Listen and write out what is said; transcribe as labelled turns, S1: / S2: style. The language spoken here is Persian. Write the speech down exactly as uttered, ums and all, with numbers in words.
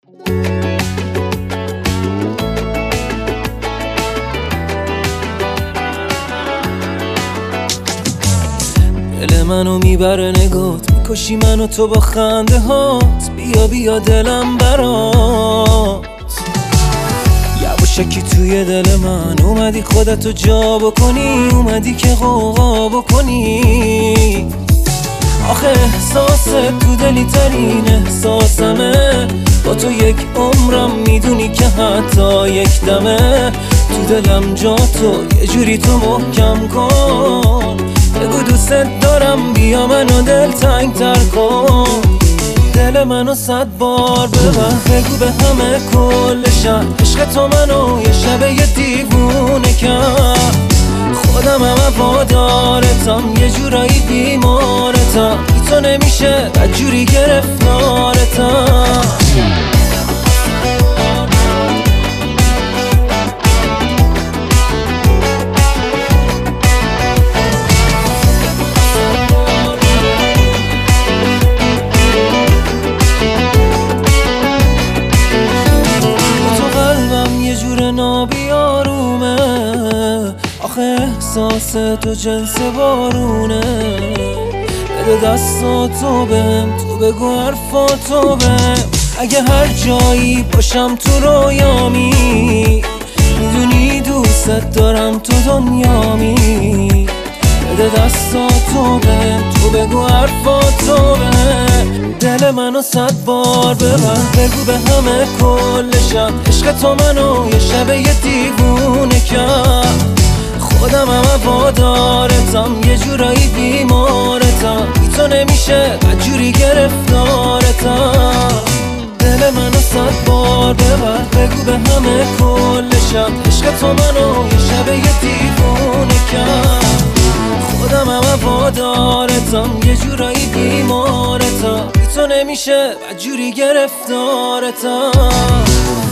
S1: دل منو میبره نگات، میکشی منو تو با خنده هات. بیا بیا دلم برات، یواشکی توی دل من اومدی خودتو جا بکنی، اومدی که غوغا بکنی. آخه احساس تو دلی ترین احساسمه، با تو یک عمرم میدونی که حتی یک دمه. تو دلم جا تو یه جوری تو محکم کن، بگو دوست دارم بیا منو دل تنگ تر کن. دل منو صد بار ببر، بگو به همه کل شهر عشق تو منو یه شب یه دیوونه کرد. خودم هم وادارتم، یه جورایی بیمارتم، بی تو نمیشه بدجوری گرفتارتم. نابیارومه آخه احساس تو جنس بارونه. بده دستاتو بهم، تو بگو حرفاتو بهم. اگه هر جایی باشم تو رویامی، میدونی دوست دارم تو دنیامی. بده دستاتو بهم، تو بگو حرفاتو بهم. دل منو صد بار ببر، بگو به همه کل شهر عشق تو منو یه شب یه دیوونه کرد. خودم هم وادارتم، یه جورایی بیمارتم، بی تو نمیشه بدجوری گرفتارتم. دل منو صد بار ببر، بگو به همه کل شهر عشق تو منو یه شب یه دیوونه کرد. خودم هم وادارتم، یه جورایی بیمارتم، بی تو نمیشه بدجوری گرفتارتم.